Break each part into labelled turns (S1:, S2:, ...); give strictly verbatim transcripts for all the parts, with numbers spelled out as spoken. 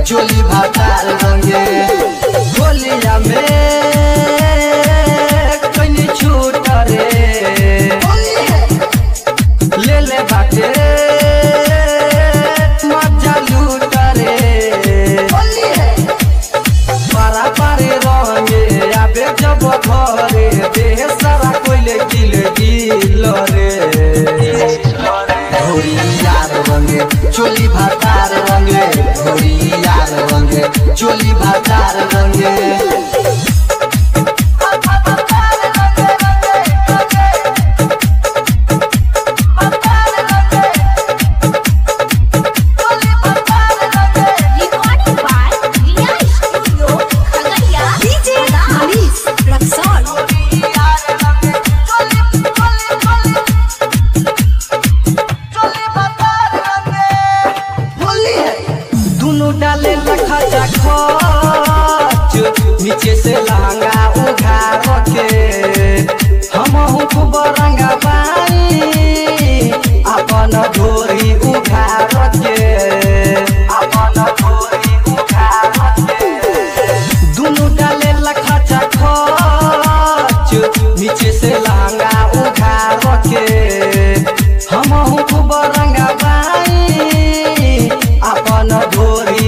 S1: चोली भातार रंगे होलिया में कहीं छूट रे ले ले बाटे मजा लूट रे पारा पारे रंगे आबे जब घरे देह सारा कोइले गिल गिल रे घोड़ी यार रंगे चोली भातार रंगे घोड़ी यार रंगे चोली भातार रंगे डाले लखा खच नीचे से लहंगा उघार के हम खूब रंगा पानी अपन ढोरी उघार के अपन ढोरी उघार के दुनु डाले लखा खच नीचे से लहंगा उघार के हम खूब रंगा पानी अपन ढोरी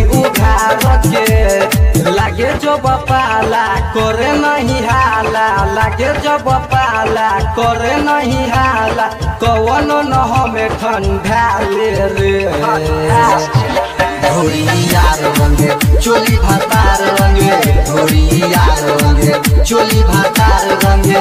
S1: लागे जो बपाला करे नहीं हाला लागे जो बपाला करे नहीं हाला कौन न हमें ठंडा ले रे घोड़ी यार रंगे चोली भातार रंगे घोड़ी यार रंगे चोली भातार रंगे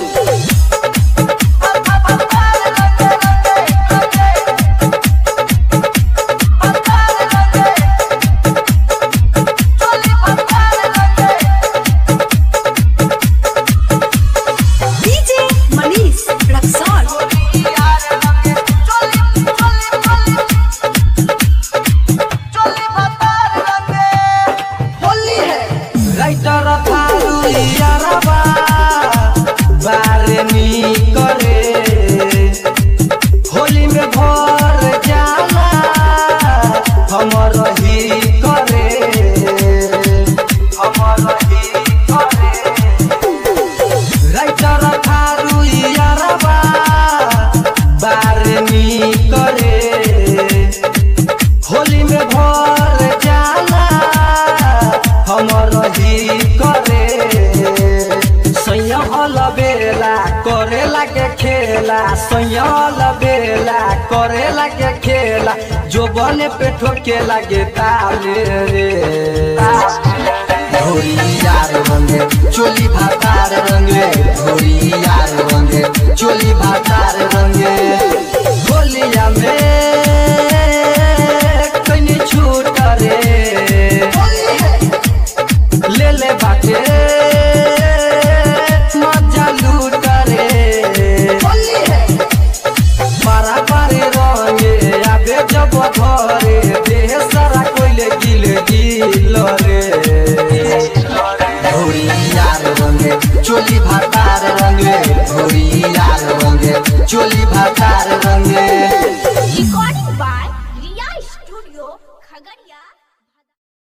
S1: राइटर थारू यारबा बारे नी करे होली में भर जाला हमर ही करे हमर ही करे राइटर थारू यारबा बारे नी करे होली में भर जाला हमर करे सैयल बेला करे लागे खेला सैयल बेला करे लागे खेला जो बने पे ठोके लागे ताले रे घोड़ी यार रंगे चोली भातार रंगे घोड़ी यार रंगे चोली भातार रंगे होलिया में कहीं छूट रे ले ले बाटे मजा लूट रे पारा पारे रंगे आबे जब घरे देह सारा कोइले गिल गिल रे घोड़ी यार रंगे चोली भातार रंगे घोड़ी यार रंगे चोली भातार रंगे।